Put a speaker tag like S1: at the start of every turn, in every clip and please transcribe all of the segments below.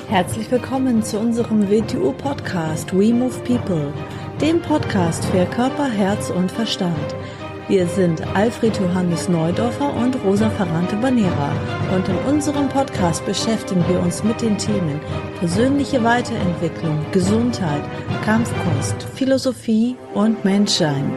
S1: Herzlich willkommen zu unserem WTU-Podcast We Move People, dem Podcast für Körper, Herz und Verstand. Wir sind Alfred Johannes Neudorfer und Rosa Ferrante-Banera und in unserem Podcast beschäftigen wir uns mit den Themen persönliche Weiterentwicklung, Gesundheit, Kampfkunst, Philosophie und Menschsein.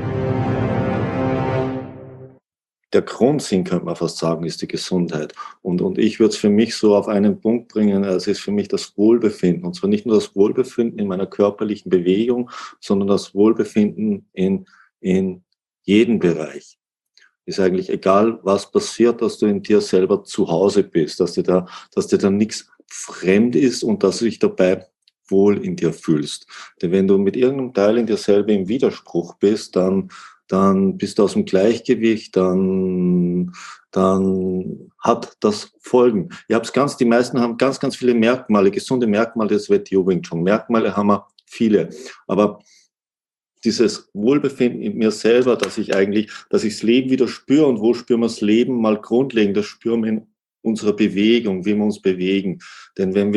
S2: Der Grundsinn, könnte man fast sagen, ist die Gesundheit. Und ich würde es für mich so auf einen Punkt bringen, es ist für mich das Wohlbefinden. Und zwar nicht nur das Wohlbefinden in meiner körperlichen Bewegung, sondern das Wohlbefinden in jedem Bereich. Ist eigentlich egal, was passiert, dass du in dir selber zu Hause bist, dass dir da nichts fremd ist und dass du dich dabei wohl in dir fühlst. Denn wenn du mit irgendeinem Teil in dir selber im Widerspruch bist, dann bist du aus dem Gleichgewicht, dann hat das Folgen. Die meisten haben ganz, ganz viele Merkmale, gesunde Merkmale des WTO Wing Chun. Merkmale haben wir viele. Aber dieses Wohlbefinden in mir selber, dass ich das Leben wieder spüre, und wo spüren wir das Leben mal grundlegend, das spüren wir in unserer Bewegung, wie wir uns bewegen. Denn wenn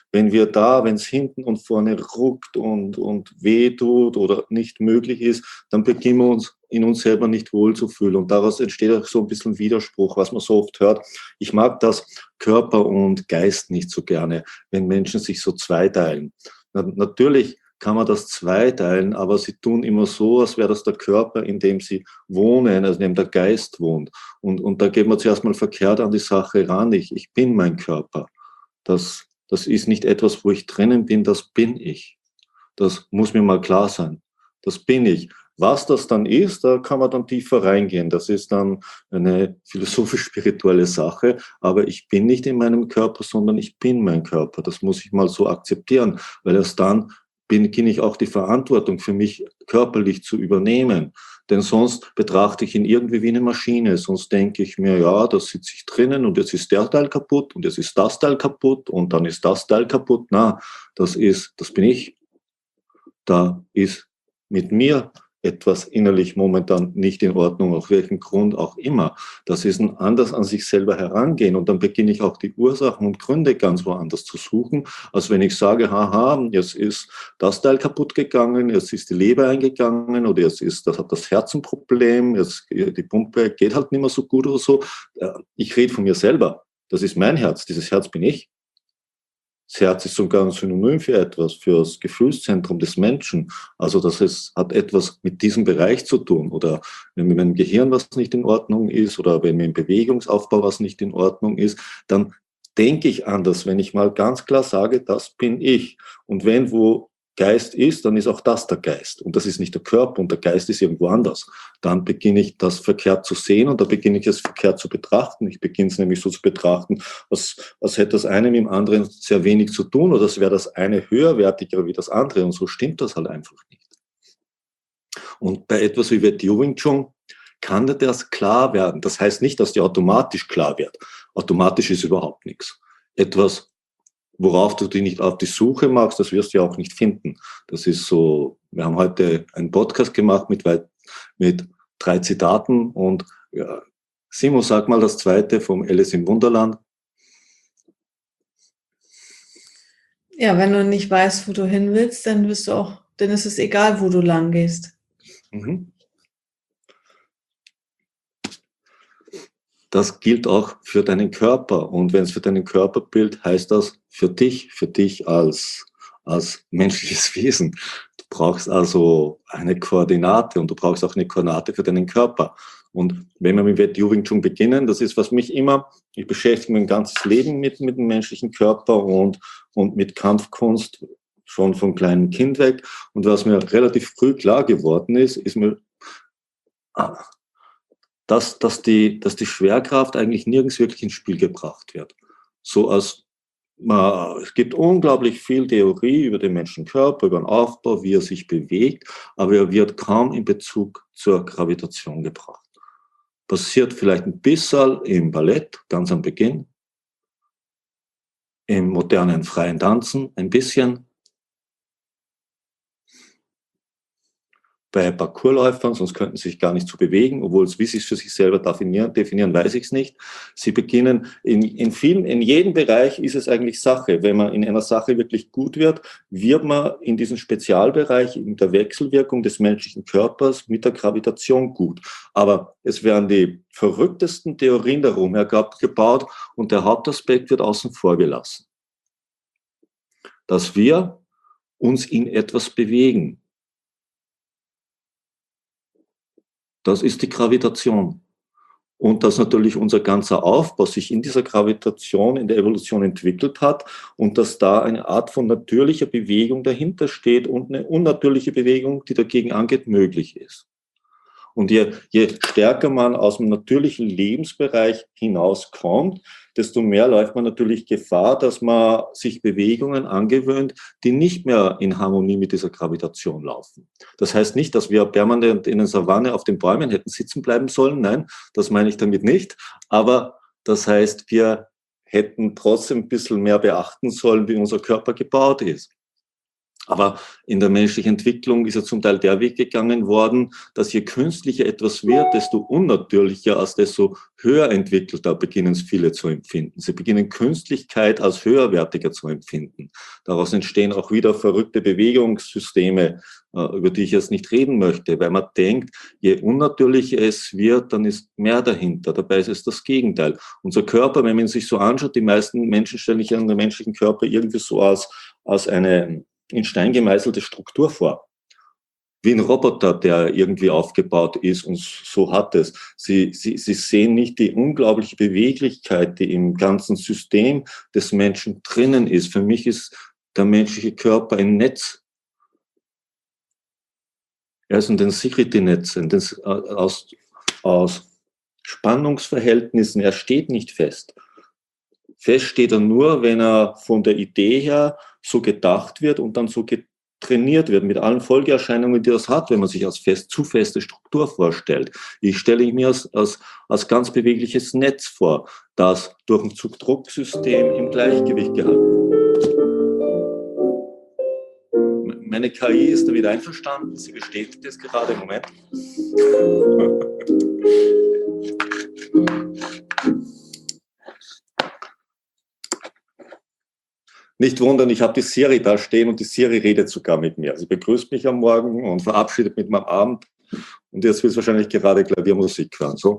S2: es hinten und vorne ruckt und weh tut oder nicht möglich ist, dann beginnen wir uns in uns selber nicht wohlzufühlen. Und daraus entsteht auch so ein bisschen Widerspruch, was man so oft hört. Ich mag das Körper und Geist nicht so gerne, wenn Menschen sich so zweiteilen. Natürlich kann man das zweiteilen, aber sie tun immer so, als wäre das der Körper, in dem sie wohnen, also in dem der Geist wohnt. Und da geht man zuerst mal verkehrt an die Sache ran. Ich bin mein Körper. Das ist nicht etwas, wo ich drinnen bin, das bin ich. Das muss mir mal klar sein. Das bin ich. Was das dann ist, da kann man dann tiefer reingehen. Das ist dann eine philosophisch-spirituelle Sache. Aber ich bin nicht in meinem Körper, sondern ich bin mein Körper. Das muss ich mal so akzeptieren, weil erst dann beginne ich auch die Verantwortung für mich körperlich zu übernehmen. Denn sonst betrachte ich ihn irgendwie wie eine Maschine. Sonst denke ich mir, ja, da sitze ich drinnen und jetzt ist der Teil kaputt und jetzt ist das Teil kaputt und dann ist das Teil kaputt. Na, das bin ich. Da ist mit mir etwas innerlich momentan nicht in Ordnung, auf welchen Grund auch immer. Das ist ein anders an sich selber herangehen, und dann beginne ich auch die Ursachen und Gründe ganz woanders zu suchen, als wenn ich sage, haha, jetzt ist das Teil kaputt gegangen, jetzt ist die Leber eingegangen oder das hat das Herz ein Problem, jetzt die Pumpe geht halt nicht mehr so gut oder so. Ich rede von mir selber. Das ist mein Herz, dieses Herz bin ich. Das Herz ist sogar ein Synonym für etwas, für das Gefühlszentrum des Menschen. Also hat etwas mit diesem Bereich zu tun. Oder wenn mit meinem Gehirn was nicht in Ordnung ist oder wenn mit dem Bewegungsaufbau was nicht in Ordnung ist, dann denke ich anders, wenn ich mal ganz klar sage, das bin ich. Und wo Geist ist, dann ist auch das der Geist. Und das ist nicht der Körper, und der Geist ist irgendwo anders. Dann beginne ich das verkehrt zu sehen, und da beginne ich es verkehrt zu betrachten. Ich beginne es nämlich so zu betrachten, als hätte das eine mit dem anderen sehr wenig zu tun, oder als wäre das eine höherwertiger wie das andere. Und so stimmt das halt einfach nicht. Und bei etwas wie WTO Wing Chun kann dir das klar werden. Das heißt nicht, dass dir automatisch klar wird. Automatisch ist überhaupt nichts. Etwas, worauf du dich nicht auf die Suche machst, das wirst du ja auch nicht finden. Das ist so, wir haben heute einen Podcast gemacht mit 3 Zitaten, und ja, Simon, sag mal das zweite vom Alice im Wunderland.
S1: Ja, wenn du nicht weißt, wo du hin willst, dann ist es egal, wo du lang gehst.
S2: Mhm. Das gilt auch für deinen Körper. Und wenn es für deinen Körper gilt, heißt das für dich als menschliches Wesen. Du brauchst also eine Koordinate, und du brauchst auch eine Koordinate für deinen Körper. Und wenn wir mit WTO Wing Chun beginnen, das ist, ich beschäftige mich mein ganzes Leben mit dem menschlichen Körper und mit Kampfkunst schon von kleinem Kind weg. Und was mir relativ früh klar geworden ist mir, dass die Schwerkraft eigentlich nirgends wirklich ins Spiel gebracht wird. Es gibt unglaublich viel Theorie über den Menschenkörper, über den Aufbau, wie er sich bewegt, aber er wird kaum in Bezug zur Gravitation gebracht. Passiert vielleicht ein bisschen im Ballett, ganz am Beginn, im modernen freien Tanzen ein bisschen. bei Parkourläufern, sonst könnten sie sich gar nicht so bewegen, obwohl es, wie sie es für sich selber definieren, weiß ich es nicht. Sie beginnen, in jedem Bereich ist es eigentlich Sache. Wenn man in einer Sache wirklich gut wird man in diesem Spezialbereich, in der Wechselwirkung des menschlichen Körpers mit der Gravitation gut. Aber es werden die verrücktesten Theorien darum gebaut und der Hauptaspekt wird außen vor gelassen. Dass wir uns in etwas bewegen. Das ist die Gravitation. Und dass natürlich unser ganzer Aufbau sich in dieser Gravitation, in der Evolution entwickelt hat und dass da eine Art von natürlicher Bewegung dahinter steht und eine unnatürliche Bewegung, die dagegen angeht, möglich ist. Und je stärker man aus dem natürlichen Lebensbereich hinauskommt, desto mehr läuft man natürlich Gefahr, dass man sich Bewegungen angewöhnt, die nicht mehr in Harmonie mit dieser Gravitation laufen. Das heißt nicht, dass wir permanent in der Savanne auf den Bäumen hätten sitzen bleiben sollen. Nein, das meine ich damit nicht. Aber das heißt, wir hätten trotzdem ein bisschen mehr beachten sollen, wie unser Körper gebaut ist. Aber in der menschlichen Entwicklung ist ja zum Teil der Weg gegangen worden, dass je künstlicher etwas wird, desto unnatürlicher, als desto höher entwickelter beginnen es viele zu empfinden. Sie beginnen Künstlichkeit als höherwertiger zu empfinden. Daraus entstehen auch wieder verrückte Bewegungssysteme, über die ich jetzt nicht reden möchte, weil man denkt, je unnatürlicher es wird, dann ist mehr dahinter. Dabei ist es das Gegenteil. Unser Körper, wenn man sich so anschaut, die meisten Menschen stellen sich den menschlichen Körper irgendwie so als eine in Stein gemeißelte Struktur vor. Wie ein Roboter, der irgendwie aufgebaut ist und so hat es. Sie sehen nicht die unglaubliche Beweglichkeit, die im ganzen System des Menschen drinnen ist. Für mich ist der menschliche Körper ein Netz. Er ist ein Density-Netz, aus Spannungsverhältnissen. Er steht nicht fest. Fest steht er nur, wenn er von der Idee her so gedacht wird und dann so trainiert wird, mit allen Folgeerscheinungen, die das hat, wenn man sich als zu feste Struktur vorstellt. Ich stelle mir als ganz bewegliches Netz vor, das durch ein Zugdrucksystem im Gleichgewicht gehalten wird. Meine KI ist damit einverstanden, sie bestätigt es gerade im Moment. Nicht wundern, ich habe die Siri da stehen und die Siri redet sogar mit mir. Sie begrüßt mich am Morgen und verabschiedet mit meinem Abend. Und jetzt wird es wahrscheinlich gerade Klaviermusik hören. So.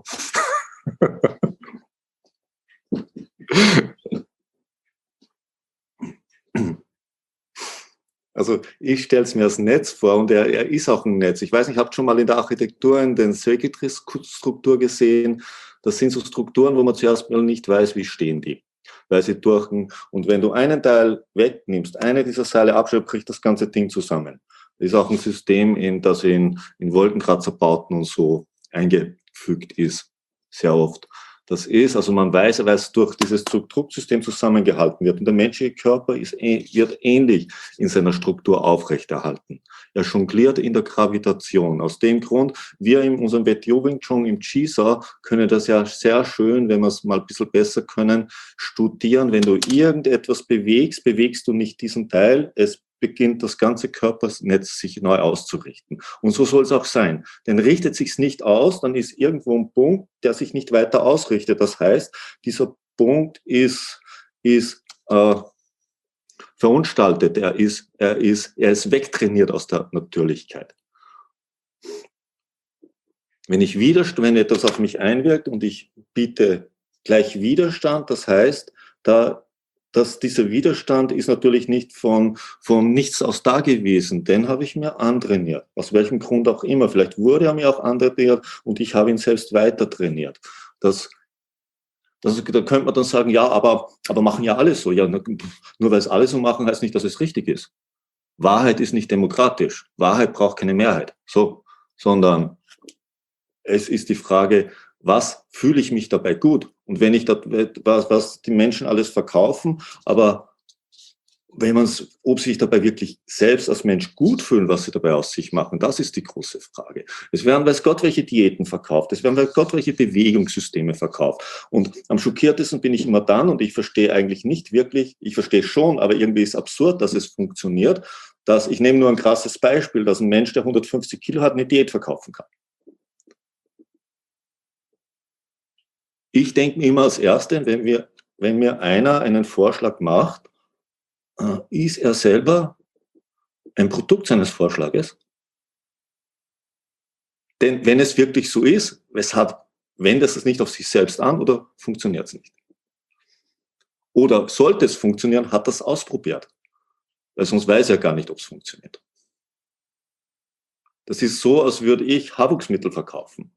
S2: Also ich stelle es mir als Netz vor und er ist auch ein Netz. Ich weiß nicht, habt schon mal in der Architektur in den Circuitry-Struktur gesehen. Das sind so Strukturen, wo man zuerst mal nicht weiß, wie stehen die. Weil sie und wenn du einen Teil wegnimmst, eine dieser Seile abschreibst, bricht das ganze Ding zusammen. Das ist auch ein System, das in Wolkenkratzer-Bauten und so eingefügt ist, sehr oft. Das ist, also man weiß, weil es durch dieses Drucksystem zusammengehalten wird. Und der menschliche Körper wird ähnlich in seiner Struktur aufrechterhalten. Er jongliert in der Gravitation. Aus dem Grund, wir in unserem WTO Wing Chun im Chi-Sa können das ja sehr schön, wenn wir es mal ein bisschen besser können, studieren. Wenn du irgendetwas bewegst, bewegst du nicht diesen Teil, es beginnt das ganze Körpernetz sich neu auszurichten. Und so soll es auch sein. Denn richtet sich's nicht aus, dann ist irgendwo ein Punkt, der sich nicht weiter ausrichtet. Das heißt, dieser Punkt ist verunstaltet. Er ist wegtrainiert aus der Natürlichkeit. Wenn etwas auf mich einwirkt und ich biete gleich Widerstand, das heißt, dass dieser Widerstand ist natürlich nicht von nichts aus da gewesen. Den habe ich mir antrainiert. Aus welchem Grund auch immer. Vielleicht wurde er mir auch antrainiert und ich habe ihn selbst weiter trainiert. Da könnte man dann sagen, ja, aber machen ja alle so. Ja, nur weil es alle so machen, heißt nicht, dass es richtig ist. Wahrheit ist nicht demokratisch. Wahrheit braucht keine Mehrheit. So, sondern es ist die Frage, was fühle ich mich dabei gut? Und wenn ich was die Menschen alles verkaufen, aber ob sie sich dabei wirklich selbst als Mensch gut fühlen, was sie dabei aus sich machen, das ist die große Frage. Es werden, weiß Gott, welche Diäten verkauft, es werden, weiß Gott, welche Bewegungssysteme verkauft. Und am schockiertesten bin ich immer dann, und ich verstehe eigentlich nicht wirklich, ich verstehe schon, aber irgendwie ist es absurd, dass es funktioniert, dass, ich nehme nur ein krasses Beispiel, dass ein Mensch, der 150 Kilo hat, eine Diät verkaufen kann. Ich denke mir immer als Erste, wenn mir einer einen Vorschlag macht, ist er selber ein Produkt seines Vorschlages? Denn wenn es wirklich so ist, weshalb wendet es nicht auf sich selbst an oder funktioniert es nicht? Oder sollte es funktionieren, hat das ausprobiert? Weil sonst weiß er gar nicht, ob es funktioniert. Das ist so, als würde ich Haarwuchsmittel verkaufen.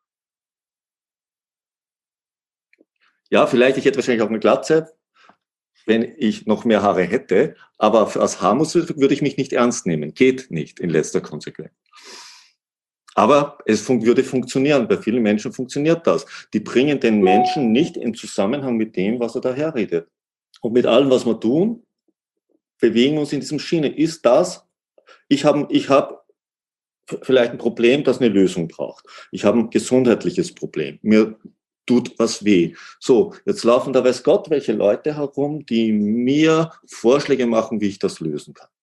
S2: Ja, vielleicht, ich hätte wahrscheinlich auch eine Glatze, wenn ich noch mehr Haare hätte, aber als Haarwuchsmittel würde ich mich nicht ernst nehmen. Geht nicht in letzter Konsequenz. Aber es würde funktionieren. Bei vielen Menschen funktioniert das. Die bringen den Menschen nicht in Zusammenhang mit dem, was er daherredet. Und mit allem, was wir tun, bewegen uns in diesem Schiene. Ist das, ich hab vielleicht ein Problem, das eine Lösung braucht. Ich habe ein gesundheitliches Problem. Mir tut was weh. So, jetzt laufen da weiß Gott welche Leute herum, die mir Vorschläge machen, wie ich das lösen kann.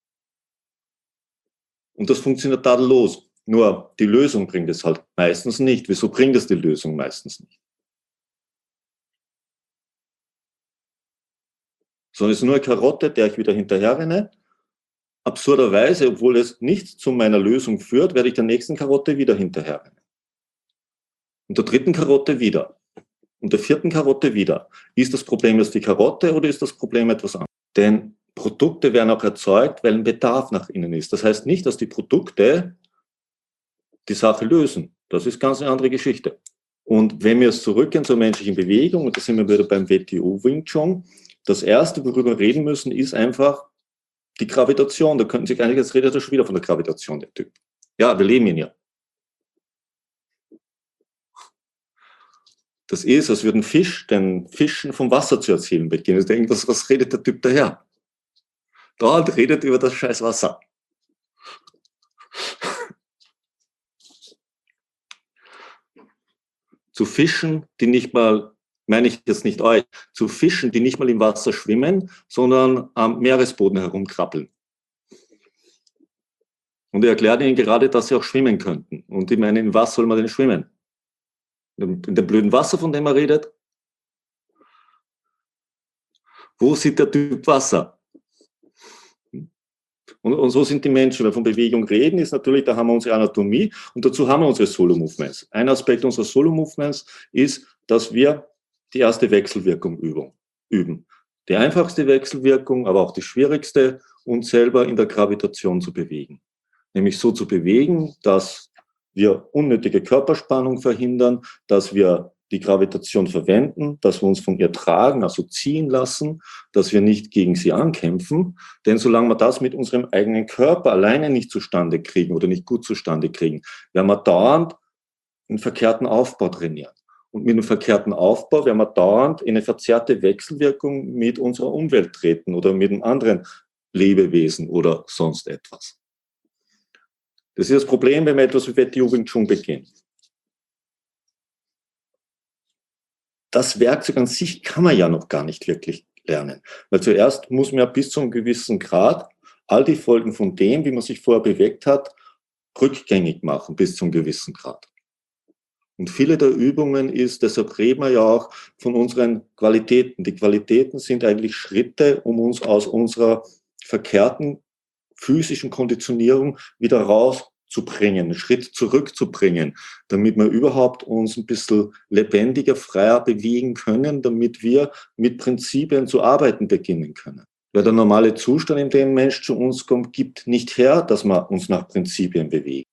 S2: Und das funktioniert tadellos. Nur die Lösung bringt es halt meistens nicht. Wieso bringt es die Lösung meistens nicht? Sondern es ist nur eine Karotte, der ich wieder hinterher renne. Absurderweise, obwohl es nicht zu meiner Lösung führt, werde ich der nächsten Karotte wieder hinterher rennen. Und der dritten Karotte wieder. Und der vierten Karotte wieder. Ist das Problem jetzt die Karotte oder ist das Problem etwas anderes? Denn Produkte werden auch erzeugt, weil ein Bedarf nach innen ist. Das heißt nicht, dass die Produkte die Sache lösen. Das ist ganz eine andere Geschichte. Und wenn wir jetzt zurückgehen zur menschlichen Bewegung, und da sind wir wieder beim WTO Wing Chun, das Erste, worüber wir reden müssen, ist einfach die Gravitation. Da könnten sich einige, jetzt redet er schon wieder von der Gravitation, der Typ. Ja, wir leben ihn ja. Das ist, als würde ein Fisch den Fischen vom Wasser zu erzählen beginnen. Ich denke, was redet der Typ daher? Dort redet über das scheiß Wasser. Zu Fischen, die nicht mal, meine ich jetzt nicht euch, zu Fischen, die nicht mal im Wasser schwimmen, sondern am Meeresboden herumkrabbeln. Und er erklärt ihnen gerade, dass sie auch schwimmen könnten. Und ich meine, in was soll man denn schwimmen? In dem blöden Wasser, von dem er redet? Wo sieht der Typ Wasser? Und so sind die Menschen. Wenn wir von Bewegung reden, ist natürlich, da haben wir unsere Anatomie und dazu haben wir unsere Solo-Movements. Ein Aspekt unserer Solo-Movements ist, dass wir die erste Wechselwirkung üben. Die einfachste Wechselwirkung, aber auch die schwierigste, uns selber in der Gravitation zu bewegen. Nämlich so zu bewegen, dass wir unnötige Körperspannung verhindern, dass wir die Gravitation verwenden, dass wir uns von ihr tragen, also ziehen lassen, dass wir nicht gegen sie ankämpfen. Denn solange wir das mit unserem eigenen Körper alleine nicht zustande kriegen oder nicht gut zustande kriegen, werden wir dauernd einen verkehrten Aufbau trainieren. Und mit einem verkehrten Aufbau werden wir dauernd in eine verzerrte Wechselwirkung mit unserer Umwelt treten oder mit einem anderen Lebewesen oder sonst etwas. Das ist das Problem, wenn man etwas wie WTO Wing Chun beginnt. Das Werkzeug an sich kann man ja noch gar nicht wirklich lernen. Weil zuerst muss man ja bis zu einem gewissen Grad all die Folgen von dem, wie man sich vorher bewegt hat, rückgängig machen bis zu einem gewissen Grad. Und viele der Übungen ist, deshalb reden wir ja auch von unseren Qualitäten. Die Qualitäten sind eigentlich Schritte, um uns aus unserer verkehrten physischen Konditionierung wieder rauszubringen, einen Schritt zurückzubringen, damit wir überhaupt uns ein bisschen lebendiger, freier bewegen können, damit wir mit Prinzipien zu arbeiten beginnen können. Weil der normale Zustand, in dem ein Mensch zu uns kommt, gibt nicht her, dass wir uns nach Prinzipien bewegen.